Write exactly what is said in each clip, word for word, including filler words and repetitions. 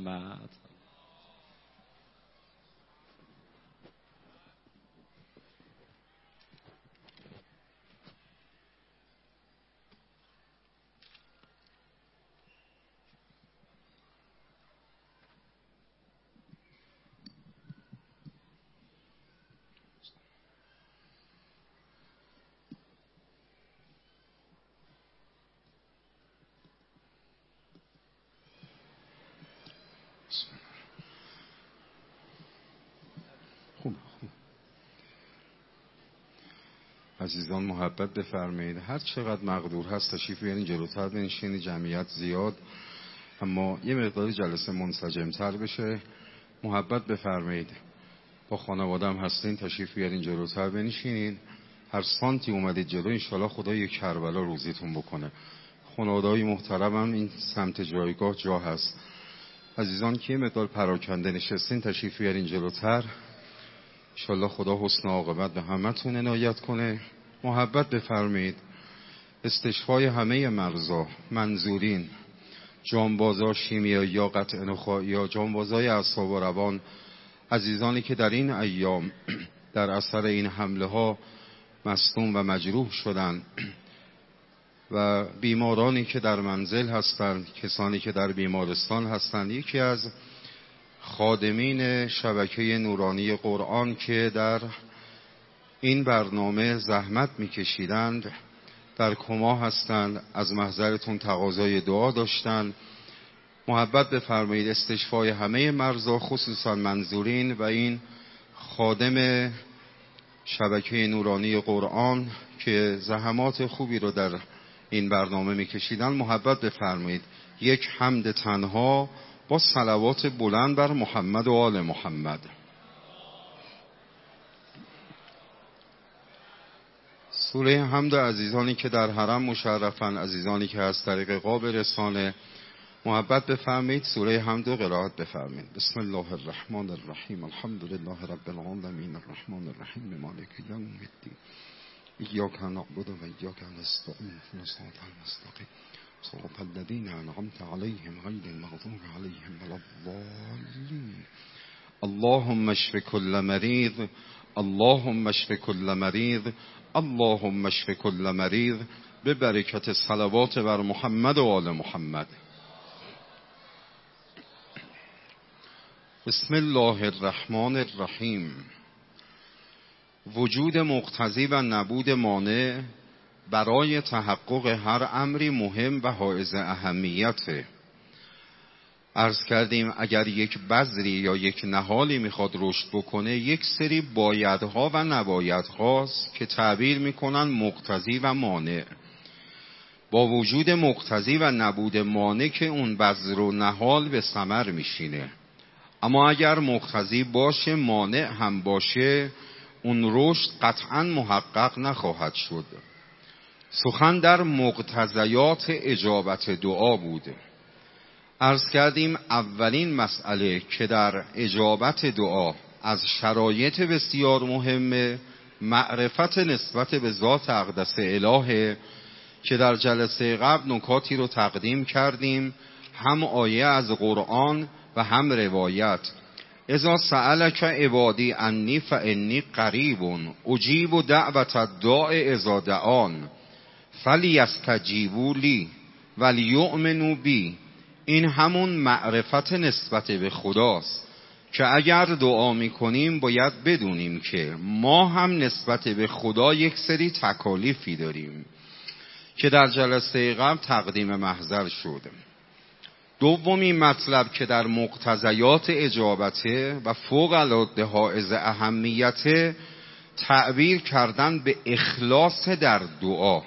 محمد. عزیزان محبت بفرمایید، هر چقدر مقدور هست تشریف بیارین جلوتر بنشینید، جمعیت زیاد اما یه مقداری جلسه منسجم‌تر بشه. محبت بفرمایید، با خانواده هم هستین تشریف بیارین جلوتر بنشینید. هر سانتی اومدید جلو انشالله خدا یک کربلا روزیتون بکنه. خانواده‌های محترمم این سمت جایگاه جا هست. عزیزان که یه مقدار پراکنده نشستین تشریف بیارین جلوتر، انشالله خدا حسن عاقبت به همتون عنایت کنه. محبت بفرمایید، استشفای همه مرضا، منظورین، جانبازا، شیمیایی یا قطع نخاعی یا جانبازای اعصاب و روان، عزیزانی که در این ایام در اثر این حمله ها مصدوم و مجروح شدند و بیمارانی که در منزل هستند، کسانی که در بیمارستان هستند. یکی از خادمین شبکه نورانی قرآن که در این برنامه زحمت میکشیدند در کما هستند، از محضرتون تقاضای دعا داشتند. محبت بفرمایید، استشفای همه مرضا خصوصا منظورین و این خادم شبکه نورانی قرآن که زحمات خوبی رو در این برنامه میکشیدن، محبت بفرمایید یک حمد تنها با صلوات بلند بر محمد و آل محمد. سوره حمد عزیزانی که در حرم مشرفن، عزیزانی که از طریق قاب رسانه، محبت بفرمایید سوره حمد رو قرائت بفرمایید. بسم الله الرحمن الرحیم، الحمد لله رب العالمین، الرحمن الرحیم، مالک یوم الدین، ایاک نعبد و ایاک نستعین، اهدنا الصراط المستقیم، صراط الذین انعمت علیهم غیر المغضوب علیهم ولا الضالین. اللهم اشف کل مریض، اللهم اشف کل مریض، اللهم اشف کل مریض، به برکت صلوات بر محمد و آل محمد. بسم الله الرحمن الرحیم. وجود مقتضی و نبود مانع برای تحقق هر امری مهم و حائز اهمیته. عرض کردیم اگر یک بذری یا یک نهالی میخواد رشد بکنه، یک سری بایدها و نبایدهاست که تعبیر میکنن مقتضی و مانع. با وجود مقتضی و نبود مانع که اون بذر و نهال به ثمر میشینه، اما اگر مقتضی باشه مانع هم باشه، اون رشد قطعا محقق نخواهد شد. سخن در مقتضیات اجابت دعا بوده. عرض کردیم اولین مسئله که در اجابت دعا از شرایط بسیار مهمه، معرفت نسبت به ذات اقدس الهه که در جلسه قبل نکاتی رو تقدیم کردیم، هم آیه از قرآن و هم روایت. اذا سألک عبادی انی فانی قریب اجیب دعوت الداع اذا دعان فلیستجیبوا لی ولیؤمنوا بی. این همون معرفت نسبت به خداست که اگر دعا میکنیم باید بدونیم که ما هم نسبت به خدا یک سری تکالیفی داریم که در جلسه قبل تقدیم محضر شد. دومین مطلب که در مقتضیات اجابته و فوق العاده حائز اهمیت، تعبیر کردن به اخلاص در دعا.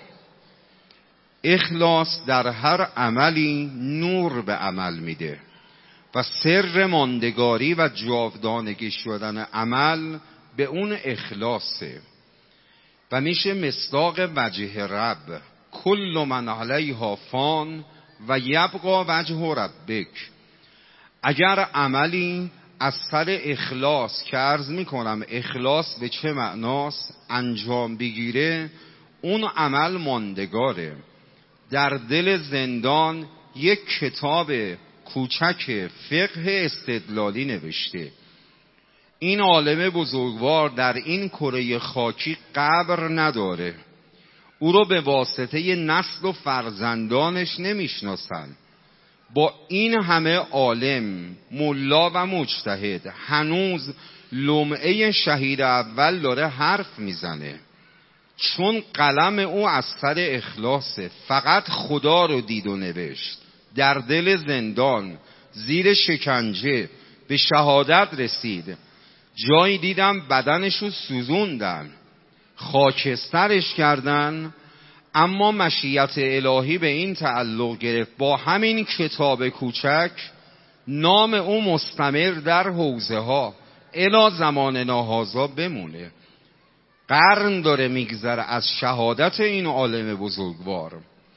اخلاص در هر عملی نور به عمل میده و سر ماندگاری و جاودانگی شدن عمل به اون اخلاصه و میشه مصداق وجه رب. کل من علیها فان و یبقى وجه ربک. اگر عملی از سر اخلاص که عرض میکنم اخلاص به چه معناست انجام بگیره، اون عمل ماندگاره. در دل زندان یک کتاب کوچک فقه استدلالی نوشته. این عالم بزرگوار در این کره خاکی قبر نداره. او رو به واسطه نسل و فرزندانش نمیشناسن. با این همه عالم، ملا و مجتهد، هنوز لمعه شهید اول داره حرف میزنه، چون قلم او از سر اخلاصه. فقط خدا رو دید و نوشت. در دل زندان، زیر شکنجه به شهادت رسید. جایی دیدم بدنشو سوزوندن، خاکسترش کردن، اما مشیت الهی به این تعلق گرفت با همین کتاب کوچک نام او مستمر در حوزه ها الی زمان ناهازا بمونه. قرن داره میگذره از شهادت این عالم بزرگوار.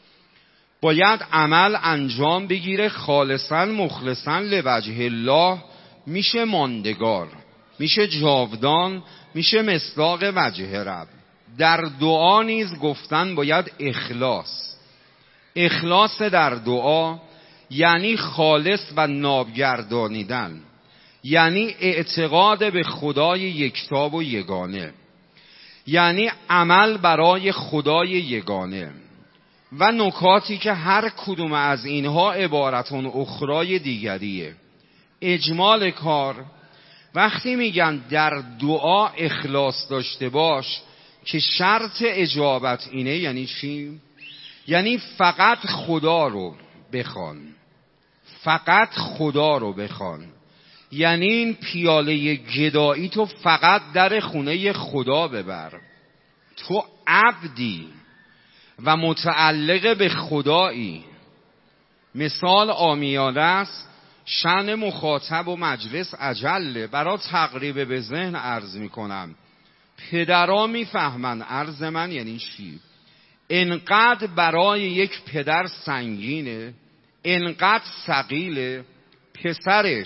باید عمل انجام بگیره خالصا مخلصا لوجه الله، میشه ماندگار، میشه جاودان، میشه مصداق وجه رب. در دعا نیز گفتن باید اخلاص. اخلاص در دعا یعنی خالص و نابگردانیدن، یعنی اعتقاد به خدای یکتا و یگانه، یعنی عمل برای خدای یگانه. و نکاتی که هر کدوم از اینها عبارتون اخرای دیگریه. اجمال کار وقتی میگن در دعا اخلاص داشته باش که شرط اجابت اینه، یعنی چی؟ یعنی فقط خدا رو بخوان، فقط خدا رو بخوان. یعنی این پیاله گدایی تو فقط در خونه خدا ببر. تو عبدی و متعلق به خدایی. مثال عامیانه است، شأن مخاطب و مجلس عجله. برای تقریب به ذهن عرض میکنم، پدرها میفهمن عرض من یعنی چی. انقدر برای یک پدر سنگینه، انقدر ثقیله، پسرش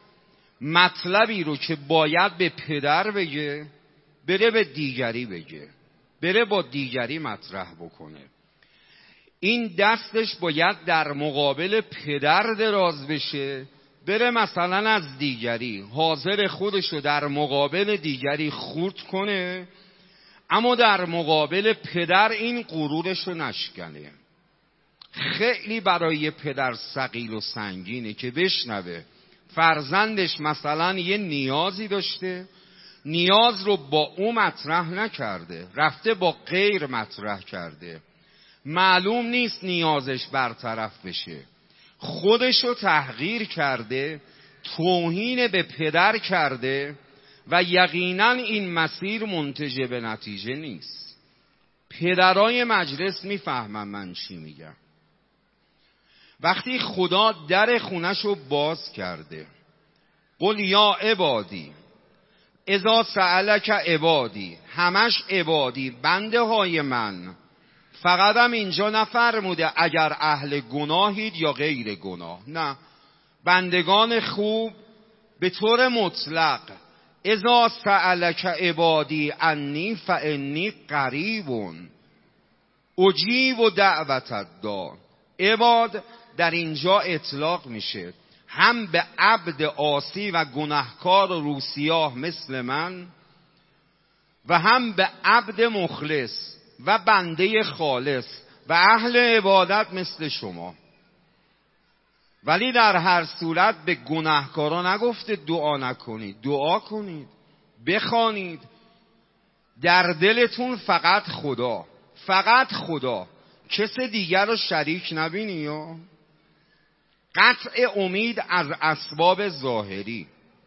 مطلبی رو که باید به پدر بگه بره به دیگری بگه، بره با دیگری مطرح بکنه. این دستش باید در مقابل پدر دراز بشه، بره مثلا از دیگری حاضر خودشو در مقابل دیگری خورد کنه، اما در مقابل پدر این غرورشو نشکنه. خیلی برای پدر ثقیل و سنگینه که بشنوه فرزندش مثلا یه نیازی داشته، نیاز رو با او مطرح نکرده، رفته با غیر مطرح کرده، معلوم نیست نیازش برطرف بشه، خودشو تحقیر کرده، توهین به پدر کرده و یقینا این مسیر منتج به نتیجه نیست. پدرای مجلس میفهمن من چی میگم. وقتی خدا در خونشو باز کرده، قل یا عبادی اذا سألک عبادی، همش عبادی، بنده های من. فقط هم اینجا نفرموده اگر اهل گناهید یا غیر گناه، نه، بندگان خوب به طور مطلق. اذا سألک عبادی انی فانی قریب اجیب دعوت الداع. عباد در اینجا اطلاق میشه هم به عبد عاصی و گناهکار و روسیاه مثل من، و هم به عبد مخلص و بنده خالص و اهل عبادت مثل شما. ولی در هر صورت به گناهکارا نگفته دعا نکنید، دعا کنید، بخوانید. در دلتون فقط خدا، فقط خدا، کس دیگر رو شریک نبینی. یا قطع امید از اسباب ظاهری.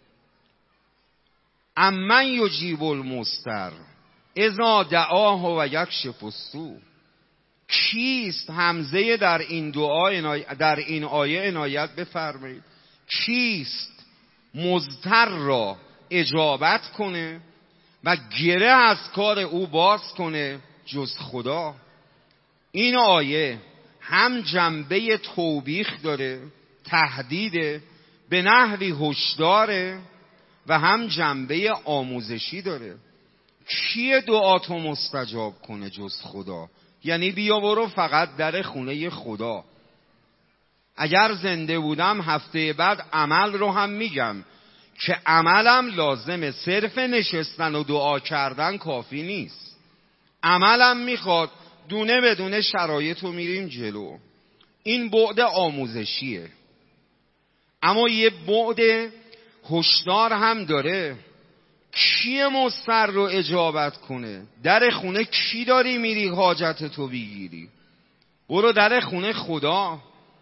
امن یجیب المضطر اذا دعاه و یکشف السوء. کیست؟ همزه در این دعا در این آیه عنایت بفرمایید. کیست مضطر را اجابت کنه و گره از کار او باز کنه جز خدا؟ این آیه هم جنبه توبیخ داره، تهدید به نحوی هشداره، و هم جنبه آموزشی داره. کیه دعاتو مستجاب کنه جز خدا؟ یعنی بیا برو فقط در خونه خدا. اگر زنده بودم هفته بعد عمل رو هم میگم که عملم لازمه، صرف نشستن و دعا کردن کافی نیست. عملم میخواد دونه بدونه شرایط رو میریم جلو. این بعد آموزشیه. اما یه بعد هشدار هم داره. کی مضطر رو اجابت کنه؟ در خونه کی داری میری حاجت تو بگیری؟ برو در خونه خدا،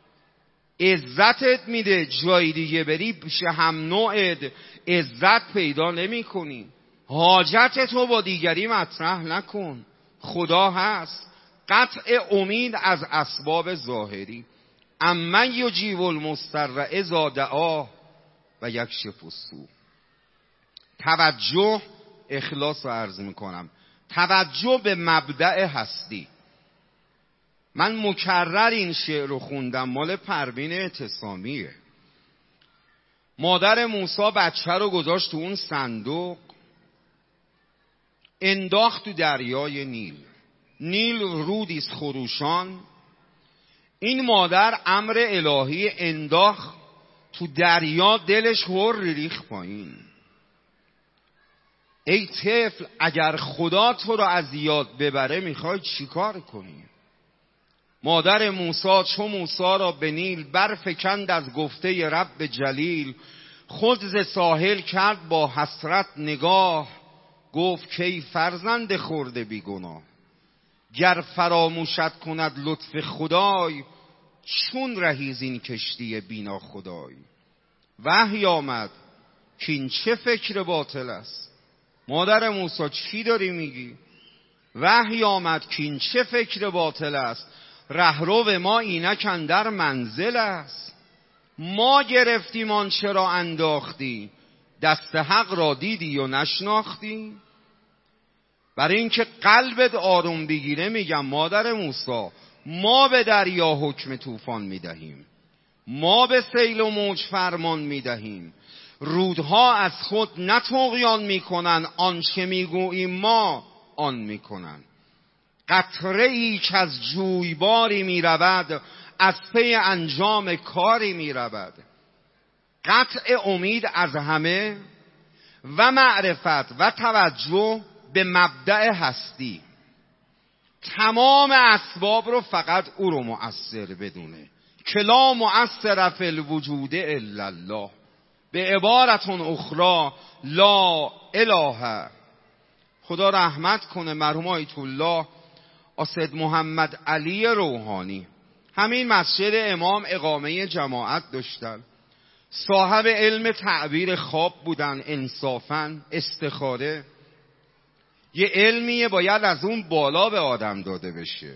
عزتت میده. جای دیگه بری پیش هم نوعت عزت پیدا نمی کنی. حاجت تو با دیگری مطرح نکن، خدا هست. قطع امید از اسباب ظاهری. امن یجیب المضطر اذا دعاه و یکشف السوء. توجه، اخلاص رو عرض میکنم، توجه به مبدأ هستی. من مکرر این شعر رو خوندم، مال پروین اعتصامیه. مادر موسی بچه رو گذاشت تو اون صندوق، انداخت تو دریای نیل. نیل رودیست خروشان. این مادر امر الهی انداخت تو دریا، دلش هر ریخ پایین. ای طفل، اگر خدا تو رو از یاد ببره میخوای چی کار کنی؟ مادر موسی چو موسی را به نیل برفکند از گفته رب جلیل. خود ز ساحل کرد با حسرت نگاه، گفت کی فرزند خرده بی گناه. گر فراموشت کند لطف خدای، چون رهی زین کشتی بینا خدای. وحی آمد کین چه فکر باطل است. مادر موسی چی داری میگی؟ وحی آمد کین چه فکر باطل است. رهرو ما اینک اندر منزل است. ما گرفتیم آنچه را انداختی، دست حق را دیدی و نشناختی. برای اینکه قلبت آروم بگیره میگم مادر موسی، ما به دریا حکم طوفان میدهیم، ما به سیل و موج فرمان میدهیم. رودها از خود نه طغیان میکنن، آنچه میگوییم ما آن میکنن. قطره ای که از جویباری میرود، از پی انجام کاری میرود. قطع امید از همه و معرفت و توجه به مبدأ هستی. تمام اسباب رو فقط او رو مؤثر بدونه که لا مؤثر فی الوجود الا الله. به عبارت اخرى لا اله. خدا رحمت کنه مرحوم آیت الله اسد محمد علی روحانی. همین مسجد امام اقامه جماعت داشتن، صاحب علم تعبیر خواب بودن، انصافاً استخاره. یه علمیه باید از اون بالا به آدم داده بشه.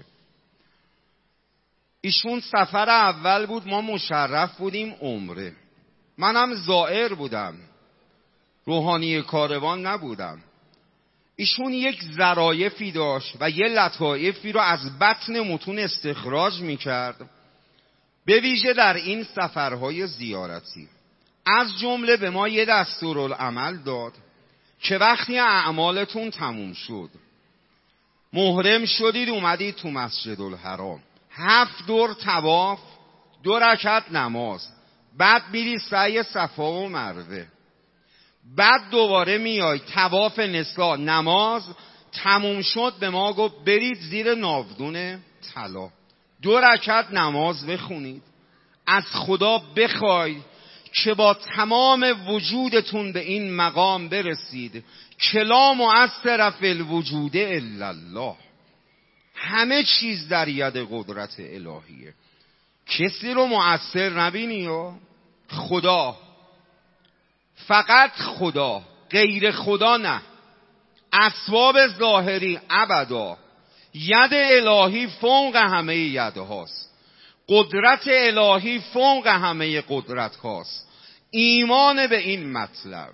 ایشون سفر اول بود، ما مشرف بودیم عمره. منم زائر بودم، روحانی کاروان نبودم. ایشون یک ظرایفی داشت و یه لطایفی رو از بطن متون استخراج میکرد، به ویژه در این سفرهای زیارتی. از جمله به ما یه دستورالعمل داد که وقتی اعمالتون تموم شد، محرم شدید اومدید تو مسجد الحرام، هفت دور طواف، دو رکعت نماز، بعد میری سعی صفا و مروه، بعد دوباره میای طواف نسا، نماز تموم شد به ما گفت برید زیر ناودون طلا، دو رکعت نماز بخونید، از خدا بخواید که با تمام وجودتون به این مقام برسید که لا مؤثر فی الوجود الا الله. همه چیز در ید قدرت الهیه. کسی رو مؤثر نبینی و خدا، فقط خدا، غیر خدا نه. اسباب ظاهری ابدا. ید الهی فوق همه ید هاست، قدرت الهی فوق همه قدرت هاست. ایمان به این مطلب.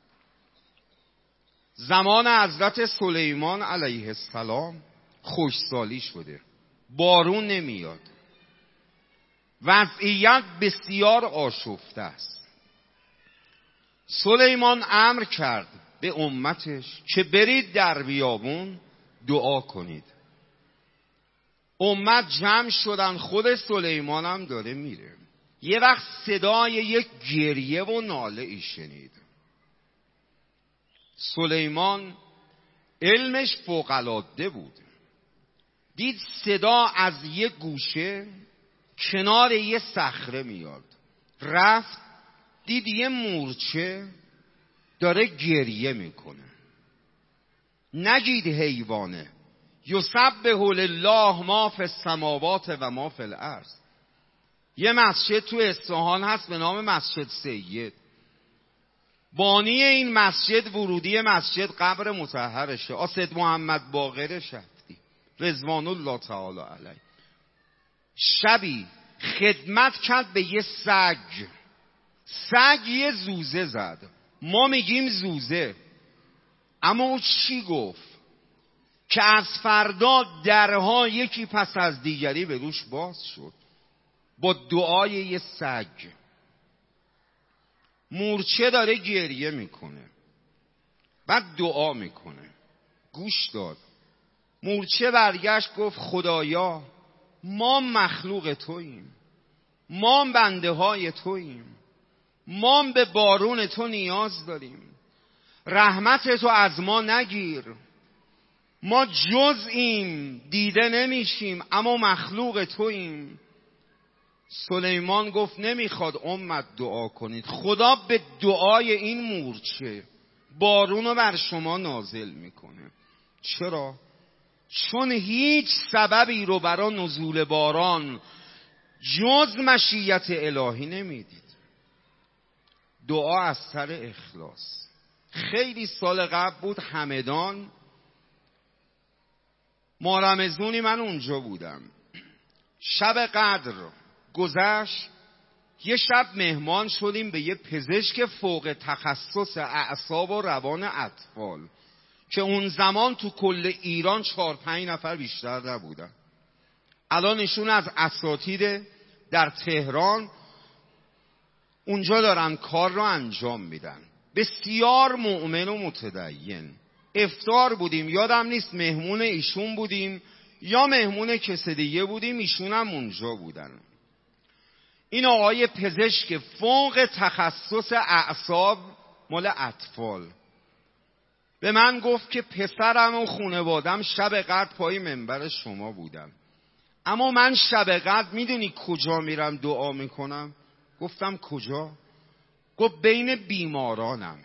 زمان حضرت سلیمان علیه السلام خشکسالی شده، بارون نمیاد، وضعیت بسیار آشفته است. سلیمان امر کرد به امتش که برید در بیابون دعا کنید. امت جمع شدن، خود سلیمان هم داره میره. یه وقت صدای یک گریه و ناله ای شنید. سلیمان علمش فوق‌العاده بود، دید صدا از یک گوشه کنار یه صخره میاد. رفت دید یه مورچه داره گریه میکنه. نگید حیوانه، یسبح لله ما فی السماوات و ما فی الارض. یه مسجد تو اصفهان هست به نام مسجد سید. بانی این مسجد، ورودی مسجد قبر مطهرشه، آسد محمد باقر شفتی رضوان الله تعالی علیه. شبی خدمت کرد به یه سگ. سگ یه زوزه زد. ما میگیم زوزه، اما او چی گفت؟ که از فردا درها یکی پس از دیگری به روش باز شد با دعای یه سگ. مورچه داره گریه میکنه، بعد دعا میکنه. گوش داد. مورچه برگشت گفت خدایا ما مخلوق توییم، ما بنده های توییم، ما به بارون تو نیاز داریم، رحمت تو از ما نگیر، ما جزئیم دیده نمیشیم اما مخلوق توییم. سلیمان گفت نمیخواد امت دعا کنید، خدا به دعای این مورچه بارون رو بر شما نازل میکنه. چرا؟ چون هیچ سببی رو برای نزول باران جز مشیت الهی نمیدید. دعا از سر اخلاص. خیلی سال قبل بود همدان، ما رمضونی، من اونجا بودم. شب قدر گذشت، یه شب مهمان شدیم به یه پزشک فوق تخصص اعصاب و روان اطفال که اون زمان تو کل ایران چهار پنج نفر بیشتر نبودن. الان ایشون از اساتید در تهران اونجا دارن کار رو انجام میدن. بسیار مؤمن و متدین. افطار بودیم، یادم نیست مهمون ایشون بودیم یا مهمون کس دیگه بودیم، ایشون هم اونجا بودن. این آقای پزشک فوق تخصص اعصاب مال اطفال به من گفت که پسرم و خانوادم شب قدر پای منبر شما بودم، اما من شب قدر میدونی کجا میرم دعا میکنم؟ گفتم کجا؟ گفت بین بیمارانم،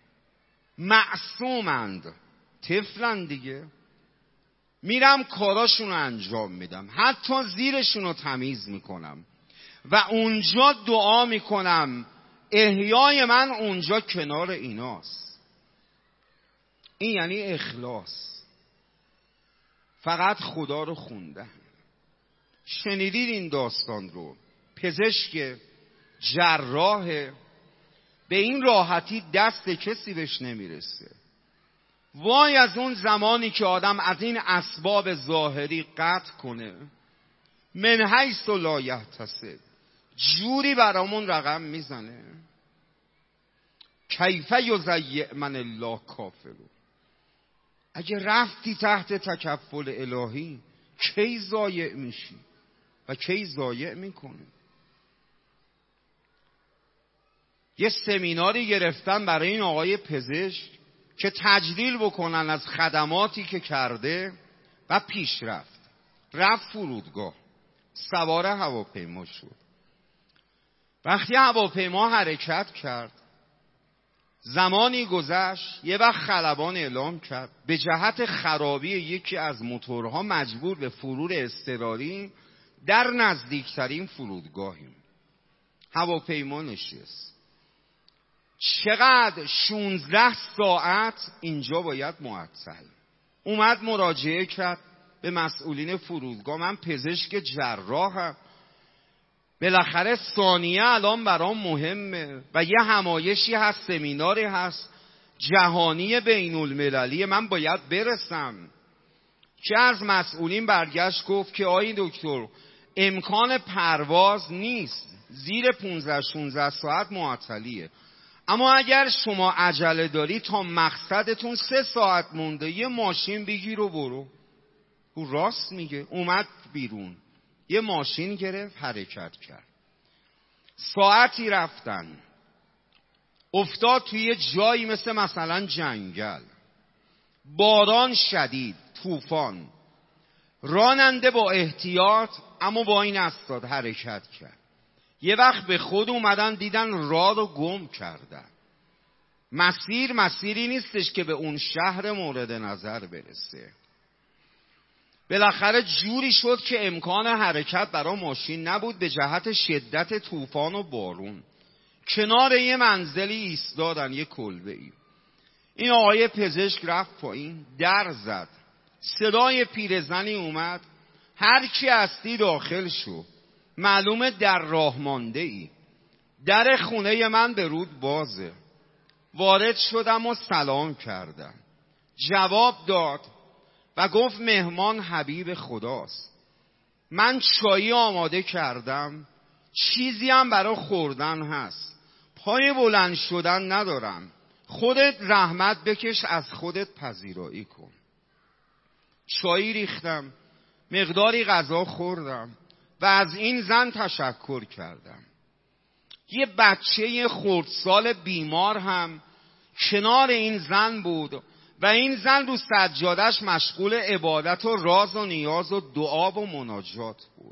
معصومند، طفلند دیگه، میرم کاراشون رو انجام میدم، حتی زیرشون رو تمیز میکنم و اونجا دعا میکنم احیای من اونجا کنار ایناست. این یعنی اخلاص، فقط خدا رو خوندن. شنیدید این داستان رو؟ پزشک جراح به این راحتی دست کسی بهش نمیرسه. وای از اون زمانی که آدم از این اسباب ظاهری قطع کنه، من حیث لا یحتسب، جوری برامون رقم میزنه. کیف یضیع من الله کافر. اگه رفتی تحت تکفل الهی کی ضایع میشی و کی ضایع میکنه؟ یه سمیناری گرفتن برای این آقای پزشک که تجلیل بکنن از خدماتی که کرده و پیش رفت. رفت فرودگاه، سوار هواپیما شد. وقتی هواپیما حرکت کرد، زمانی گذشت، یه وقت خلبان اعلام کرد به جهت خرابی یکی از موتورها مجبور به فرود اضطراری در نزدیکترین فرودگاهیم. هواپیما نشست. چقدر؟ شونزده ساعت اینجا باید معطل. اومد مراجعه کرد به مسئولین فرودگاه، من پزشک جراحم، بالاخره ثانیه الان برام مهمه و یه همایشی هست، سمیناری هست جهانی بین المللی، من باید برسم. که از مسئولین برگشت گفت که آی دکتر امکان پرواز نیست، زیر پونزده شونزده ساعت معطلیه، اما اگر شما عجله داری تا مقصدتون سه ساعت مونده یه ماشین بگیر و برو. او راست میگه. اومد بیرون، یه ماشین گرفت، حرکت کرد. ساعتی رفتن، افتاد توی جایی مثل مثلا جنگل، باران شدید، طوفان. راننده با احتیاط اما با این اسناد حرکت کرد. یه وقت به خود اومدن دیدن راه رو گم کردن. مسیر مسیری نیستش که به اون شهر مورد نظر برسه. بالاخره جوری شد که امکان حرکت برای ماشین نبود به جهت شدت طوفان و بارون. کنار یه منزلی ایستادن، یه کلبه‌ای. این آقای پزشک رفت پایین، در زد. صدای پیرزنی اومد: هر کی هستی داخل شو، معلومه در راه مانده ای. در خونه من به رود بازه. وارد شدم و سلام کردم. جواب داد و گفت مهمان حبیب خداست. من چایی آماده کردم، چیزی هم برای خوردن هست. پای بلند شدن ندارم. خودت رحمت بکش، از خودت پذیرایی کن. چایی ریختم، مقداری غذا خوردم و از این زن تشکر کردم. یه بچه خردسال بیمار هم کنار این زن بود و این زن رو سجادش مشغول عبادت و راز و نیاز و دعا و مناجات بود.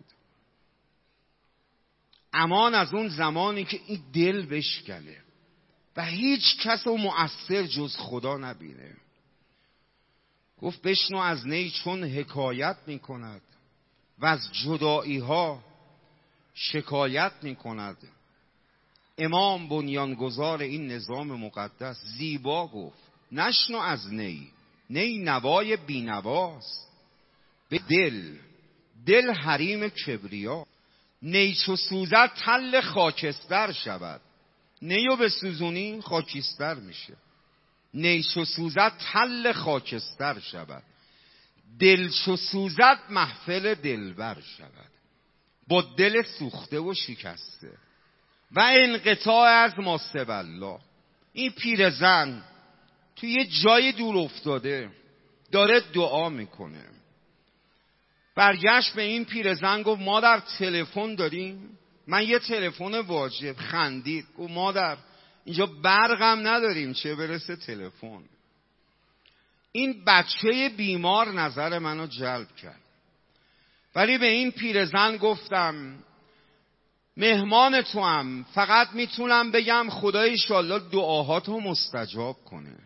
امان از اون زمانی که این دل بشکنه و هیچ کس رو مؤثر جز خدا نبینه. گفت بشنو از نی چون حکایت می کند و از جدایی ها شکایت می کند. امام بنیانگذار این نظام مقدس زیبا گفت نشنو از نی، نی نوای بینواست. به دل، دل حریم کبریا. نی چو سوزد تل خاکستر شود. نیو به سوزونی خاکستر میشه. نی چو سوزد تل خاکستر شود. دل چو سوزد محفل دلبر شود. با دل سوخته و شکسته و انقطاع از ماسب الله. این پیرزن توی یه جای دور افتاده داره دعا میکنه. برگشت به این پیرزن گفت مادر تلفن داریم؟ من یه تلفن واجب. خندید گفت مادر اینجا برقم نداریم چه برسه تلفن. این بچه بیمار نظر منو جلب کرد. ولی به این پیرزن گفتم مهمان تو هم، فقط میتونم بگم خدای انشالله دعاهاتو مستجاب کنه.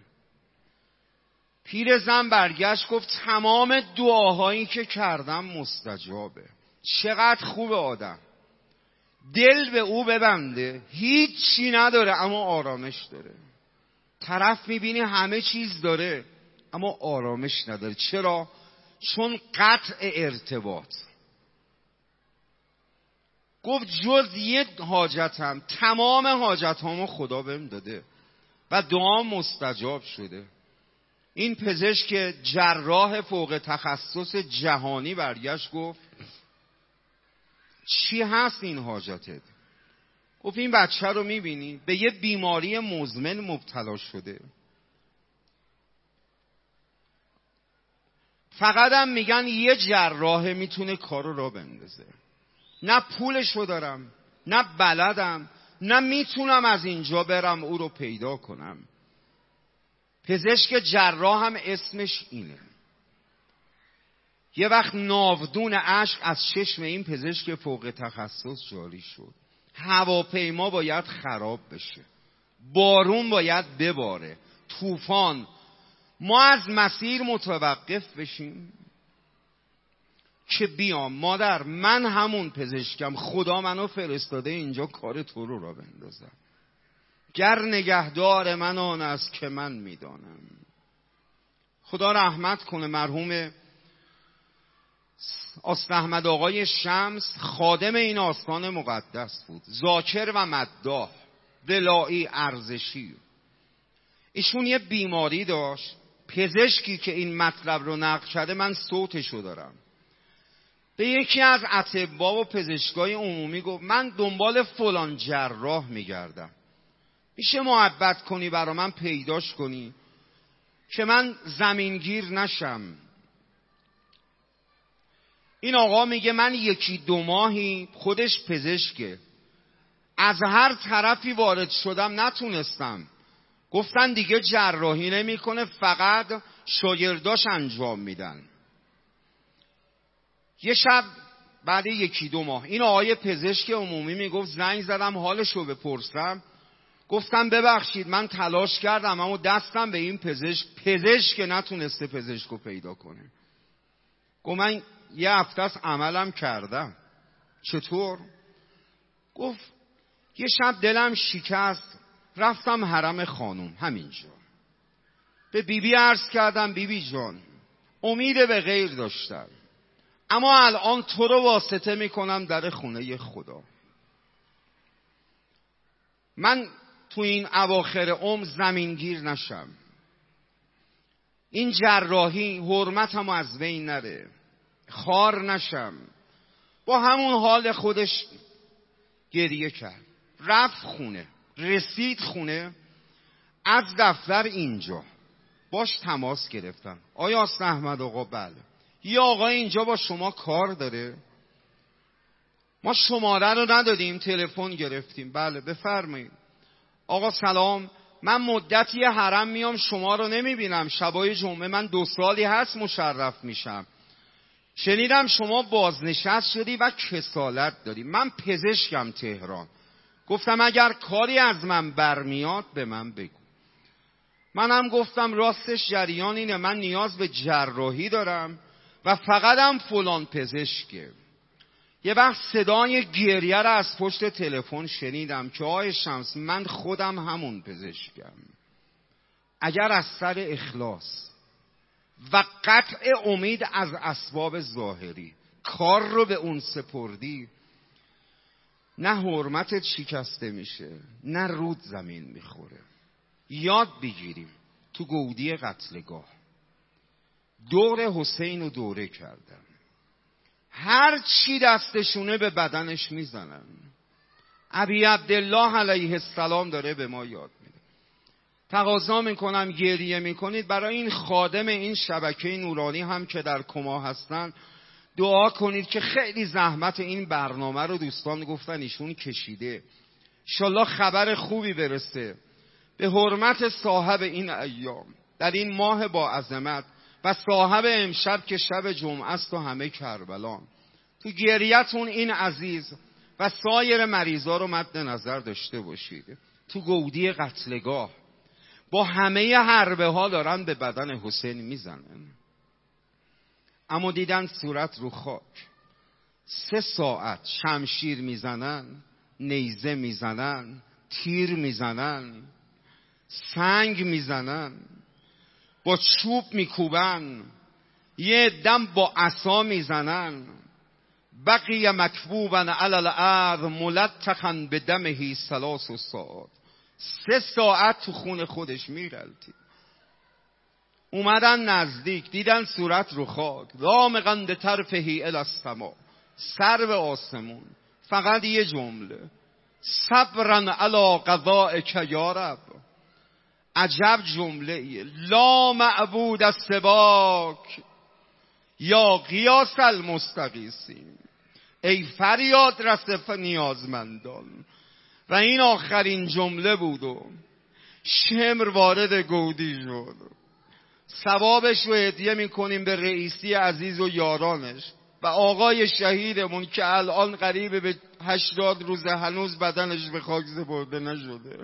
پیرزن برگشت گفت تمام دعاهایی که کردم مستجابه. چقدر خوبه آدم دل به او ببنده، هیچی نداره اما آرامش داره. طرف میبینی همه چیز داره اما آرامش نداره. چرا؟ چون قطع ارتباط. گفت جز یه حاجتم تمام حاجتامو خدا بهم داده و دعام مستجاب شده. این پزشک جراح فوق تخصص جهانی برگشت گفت چی هست این حاجتت؟ گفت این بچه رو میبینی به یه بیماری مزمن مبتلا شده، فقط هم میگن یه جراح میتونه کارو را بندازه. نه پولشو دارم، نه بلدم، نه میتونم از اینجا برم او رو پیدا کنم. پزشک جراح هم اسمش اینه. یه وقت ناودون اشک از چشم این پزشک فوق تخصص جاری شد. هواپیما باید خراب بشه، بارون باید بباره، طوفان، ما از مسیر متوقف بشیم که بیام مادر من همون پزشکم، خدا منو فرستاده اینجا کار تو رو را بندازم. گر نگهدار من آن است که من میدانم. خدا رحمت کنه مرحوم آست احمد آقای شمس، خادم این آستان مقدس بود، ذاکر و مداح، ولایی، ارزشی. ایشون یه بیماری داشت. پزشکی که این مطلب رو نقل کرده من صوتشو دارم، به یکی از اطباء و پزشکای عمومی گفت من دنبال فلان جراح میگردم، میشه محبت کنی برا من پیداش کنی که من زمینگیر نشم. این آقا میگه من یکی دو ماهی، خودش پزشکه، از هر طرفی وارد شدم نتونستم. گفتن دیگه جراحی نمیکنه، فقط شاگرداش انجام میدن. یه شب بعد یکی دو ماه این آقای پزشک عمومی میگفت زنگ زدم حالشو بپرسم. گفتم ببخشید من تلاش کردم اما دستم به این پزشک پزشک نتونسته پزشکو پیدا کنه. گفت من یه هفته است عملم کردم. چطور؟ گفت یه شب دلم شکست، رفتم حرم خانوم همینجا. به بیبی عرض کردم بیبی جان امید به غیر داشتم، اما الان تو رو واسطه میکنم در خونه خدا. من تو این اواخر عمر زمینگیر نشم، این جراحی حرمتم از بین نره، خار نشم. با همون حال خودش گریه کرد. رفت خونه، رسید خونه، از دفتر اینجا باش تماس گرفتم. آیا استاد احمد آقا؟ بله. یه آقا اینجا با شما کار داره؟ ما شماره رو ندادیم، تلفن گرفتیم. بله بفرمایید. آقا سلام، من مدتی حرم میام شما رو نمیبینم، شبای جمعه من دو سالی هست مشرف میشم. شنیدم شما بازنشست شدی و کسالت داری. من پزشکم تهران. گفتم اگر کاری از من برمیاد به من بگو. منم گفتم راستش جریان اینه، من نیاز به جراحی دارم و فقط هم فلان پزشکه. یه وقت صدای گریه را از پشت تلفن شنیدم که آقای شمس من خودم همون پزشکم. اگر از سر اخلاص و قطع امید از اسباب ظاهری کار رو به اون سپردی، نه حرمتت شکسته میشه نه رود زمین میخوره. یاد بگیریم تو گودی قتلگاه دور حسین رو دوره کردن، هر چی دستشونه به بدنش میزنن. ابی عبدالله علیه السلام داره به ما یاد میده. تقاضا میکنم گریه میکنید برای این خادم این شبکه نورانی هم که در کما هستن دعا کنید که خیلی زحمت این برنامه رو دوستان گفتن ایشون کشیده. انشالله خبر خوبی برسه به حرمت صاحب این ایام در این ماه با عظمت و صاحب امشب که شب جمعه است و همه کربلان. تو گریتون این عزیز و سایر مریضا رو مد نظر داشته باشید. تو گودی قتلگاه با همه حربه ها دارن به بدن حسین میزنن، اما دیدن صورت رو خاک. سه ساعت شمشیر میزنن، نیزه میزنن، تیر میزنن، سنگ میزنن، با چوب میکوبن، یه دم با عصا میزنن. بقیه مکبوبا علی الارض ملتخا به دمه ثلاث ساعات. سه ساعت تو خون خودش میرلتی. اومدن نزدیک دیدن صورت رو خاک، رامقا بطرفه الی السما، سر به آسمون. فقط یه جمله، صبرا علی قضائک یا رب. عجب جمله ایه. لا معبود سواک یا غیاث المستغیثین. ای فریاد رس نیازمندان. و این آخرین جمله بود و شمر وارد گودی شد. ثوابش رو هدیه میکنیم به رئیسی عزیز و یارانش و آقای شهیدمون که الان قریب به هشتاد روزه هنوز بدنش به خاک سپرده نشده.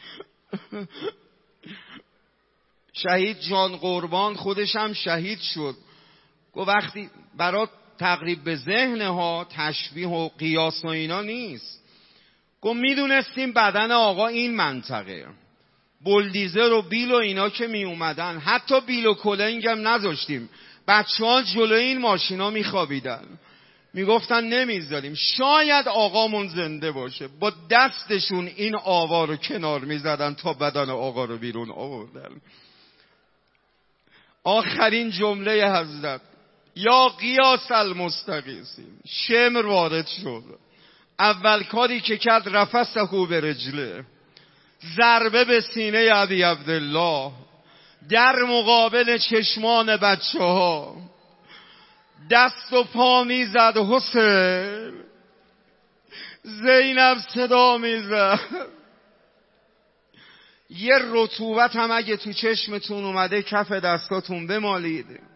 شهید جان قربان خودش هم شهید شد. گفت وقتی برات تقریب به ذهن ها تشبیه و قیاس و اینا نیست. گفت میدونستیم بدن آقا این منطقه بلدیزر و بیل و اینا که می اومدن، حتی بیل و کلنگ هم نذاشتیم، بچه ها جلوی این ماشینا می خوابیدن، می گفتن نمیذاریم شاید آقامون زنده باشه. با دستشون این آوا رو کنار می زدن تا بدن آقا رو بیرون آوردن. آخرین جمله حضرت یا غیاث المستغیثین. شمر وارد شد. اول کاری که کرد رفسه به رجله، ضربه به سینه ابی عبدالله در مقابل چشمان بچه ها، دست و پا می زد حسین زینب صدا میزد. یه رطوبت هم اگه تو چشمتون اومده کف دستاتون بمالید.